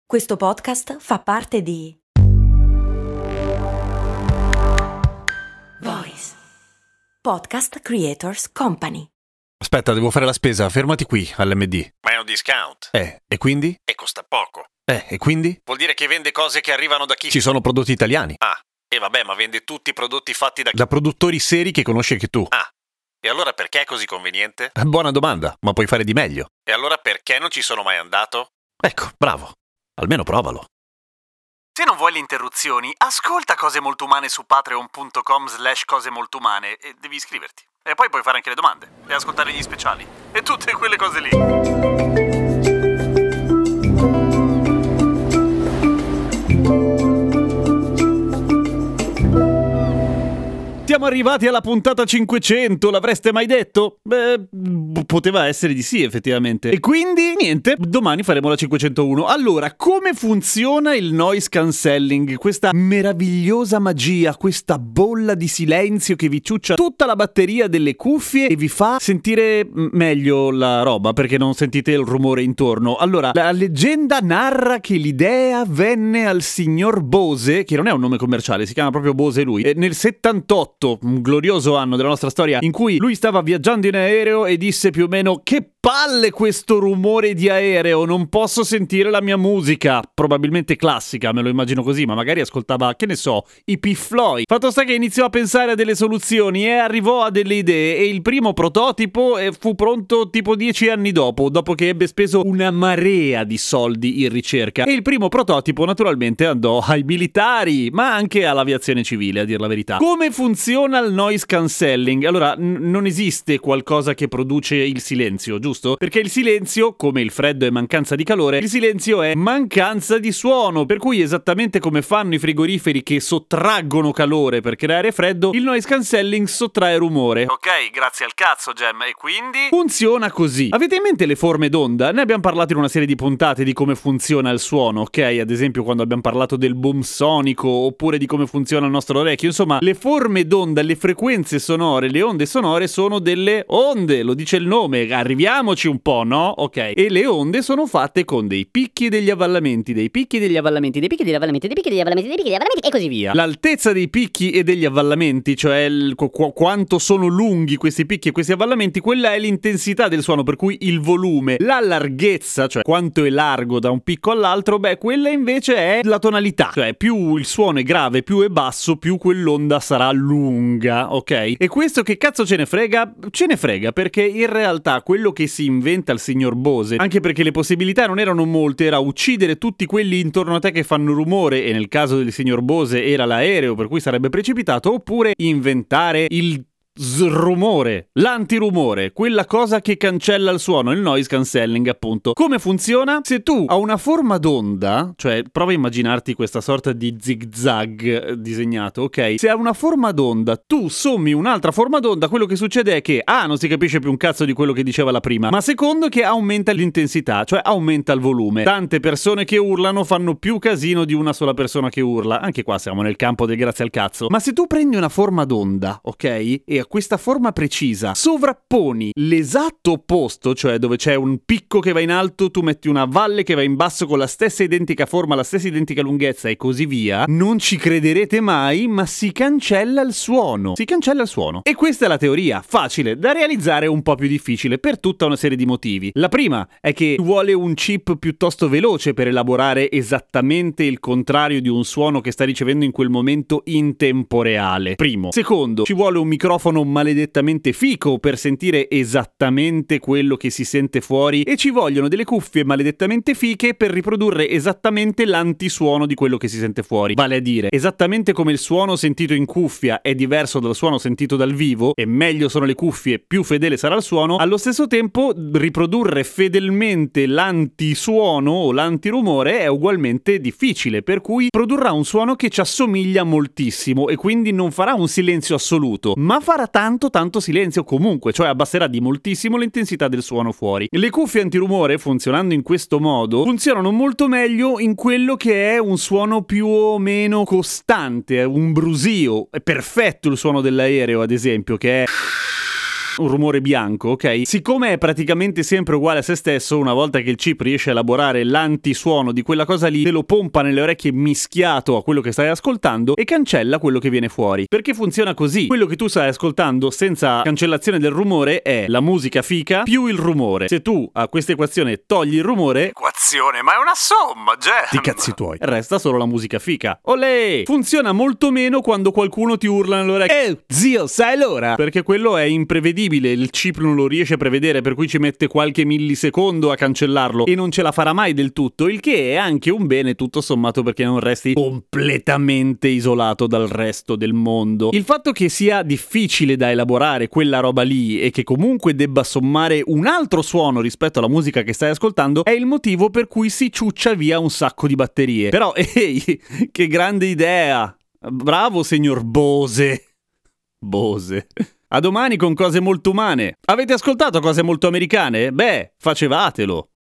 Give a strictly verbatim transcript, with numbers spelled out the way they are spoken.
Questo podcast fa parte di Voice Podcast Creators Company. Aspetta, devo fare la spesa, fermati qui all'M D. Ma è un discount. Eh, e quindi? E costa poco. Eh, e quindi? Vuol dire che vende cose che arrivano da chi? Ci sono prodotti italiani. Ah, e vabbè, ma vende tutti i prodotti fatti da chi? Da produttori seri che conosci anche tu. Ah, e allora perché è così conveniente? Buona domanda, ma puoi fare di meglio. E allora perché non ci sono mai andato? Ecco, bravo. Almeno provalo. Se non vuoi le interruzioni, ascolta Cose Molto Umane su patreon.com slash cose molto umane e devi iscriverti. E poi puoi fare anche le domande e ascoltare gli speciali e tutte quelle cose lì. Siamo arrivati alla puntata cinquecento, l'avreste mai detto? Beh, poteva essere di sì, effettivamente. E quindi, niente, domani faremo la cinquecentouno. Allora, come funziona il noise cancelling? Questa meravigliosa magia, questa bolla di silenzio che vi ciuccia tutta la batteria delle cuffie e vi fa sentire meglio la roba, perché non sentite il rumore intorno. Allora, la leggenda narra che l'idea venne al signor Bose, che non è un nome commerciale, si chiama proprio Bose lui, nel settantotto, un glorioso anno della nostra storia, in cui lui stava viaggiando in aereo e disse più o meno: che palle questo rumore di aereo, non posso sentire la mia musica, probabilmente classica, me lo immagino così, ma magari ascoltava, che ne so, i Pink Floyd. Fatto sta che iniziò a pensare a delle soluzioni e arrivò a delle idee, e il primo prototipo fu pronto tipo dieci anni dopo, dopo che ebbe speso una marea di soldi in ricerca, e il primo prototipo naturalmente andò ai militari, ma anche all'aviazione civile, a dir la verità. Come funziona il noise cancelling? Allora, n- non esiste qualcosa che produce il silenzio, giusto? Perché il silenzio, come il freddo è mancanza di calore, il silenzio è mancanza di suono, per cui esattamente come fanno i frigoriferi che sottraggono calore per creare freddo, il noise cancelling sottrae rumore. Ok, grazie al cazzo, Gem, e quindi? Funziona così. Avete in mente le forme d'onda? Ne abbiamo parlato in una serie di puntate di come funziona il suono, ok? Ad esempio quando abbiamo parlato del boom sonico, oppure di come funziona il nostro orecchio. Insomma, le forme d'onda, le frequenze sonore, le onde sonore sono delle onde, lo dice il nome, arriviamo un po', no? Ok. E le onde sono fatte con dei picchi e degli avvallamenti, dei picchi e degli avvallamenti, dei picchi e degli avvallamenti, dei picchi e degli avvallamenti, dei picchi e degli avvallamenti e così via. L'altezza dei picchi e degli avvallamenti, cioè il, qu- quanto sono lunghi questi picchi e questi avvallamenti, quella è l'intensità del suono, per cui il volume. La larghezza, cioè quanto è largo da un picco all'altro, beh, quella invece è la tonalità. Cioè più il suono è grave, più è basso, più quell'onda sarà lunga, ok? E questo che cazzo ce ne frega? Ce ne frega, perché in realtà quello che si inventa il signor Bose, anche perché le possibilità non erano molte, era uccidere tutti quelli intorno a te che fanno rumore, e nel caso del signor Bose era l'aereo per cui sarebbe precipitato, oppure inventare il rumore, l'antirumore, quella cosa che cancella il suono, il noise cancelling, appunto. Come funziona? Se tu hai una forma d'onda, cioè prova a immaginarti questa sorta di zigzag disegnato, ok? Se hai una forma d'onda, tu sommi un'altra forma d'onda, quello che succede è che A, non si capisce più un cazzo di quello che diceva la prima, ma secondo che aumenta l'intensità, cioè aumenta il volume. Tante persone che urlano fanno più casino di una sola persona che urla. Anche qua siamo nel campo del grazie al cazzo. Ma se tu prendi una forma d'onda, ok? E a questa forma precisa sovrapponi l'esatto opposto, cioè dove c'è un picco che va in alto, tu metti una valle che va in basso con la stessa identica forma, la stessa identica lunghezza e così via, non ci crederete mai, ma si cancella il suono. Si cancella il suono. E questa è la teoria, facile, da realizzare un po' più difficile per tutta una serie di motivi. La prima è che vuole un chip piuttosto veloce per elaborare esattamente il contrario di un suono che sta ricevendo in quel momento in tempo reale. Primo. Secondo, ci vuole un microfono maledettamente fico per sentire esattamente quello che si sente fuori, e ci vogliono delle cuffie maledettamente fiche per riprodurre esattamente l'antisuono di quello che si sente fuori. Vale a dire, esattamente come il suono sentito in cuffia è diverso dal suono sentito dal vivo, e meglio sono le cuffie, più fedele sarà il suono, allo stesso tempo riprodurre fedelmente l'antisuono o l'antirumore è ugualmente difficile, per cui produrrà un suono che ci assomiglia moltissimo e quindi non farà un silenzio assoluto, ma farà tanto tanto silenzio comunque, cioè abbasserà di moltissimo l'intensità del suono fuori. Le cuffie antirumore, funzionando in questo modo, funzionano molto meglio in quello che è un suono più o meno costante, un brusio. È perfetto il suono dell'aereo, ad esempio, che è un rumore bianco, ok? Siccome è praticamente sempre uguale a se stesso, una volta che il chip riesce a elaborare l'antisuono di quella cosa lì, te lo pompa nelle orecchie mischiato a quello che stai ascoltando e cancella quello che viene fuori. Perché funziona così? Quello che tu stai ascoltando senza cancellazione del rumore è la musica fica più il rumore. Se tu a questa equazione togli il rumore, Equazione, ma è una somma, Gem! ti cazzi tuoi, resta solo la musica fica. Olè! Funziona molto meno quando qualcuno ti urla nell'orecchio: eh, zio, sai l'ora? Perché quello è imprevedibile, il chip non lo riesce a prevedere, per cui ci mette qualche millisecondo a cancellarlo e non ce la farà mai del tutto, il che è anche un bene tutto sommato, perché non resti completamente isolato dal resto del mondo. Il fatto che sia difficile da elaborare quella roba lì e che comunque debba sommare un altro suono rispetto alla musica che stai ascoltando è il motivo per cui si ciuccia via un sacco di batterie. Però, ehi, che grande idea! Bravo, signor Bose. Bose. A domani con Cose Molto Umane. Avete ascoltato Cose Molto Americane? Beh, facevatelo.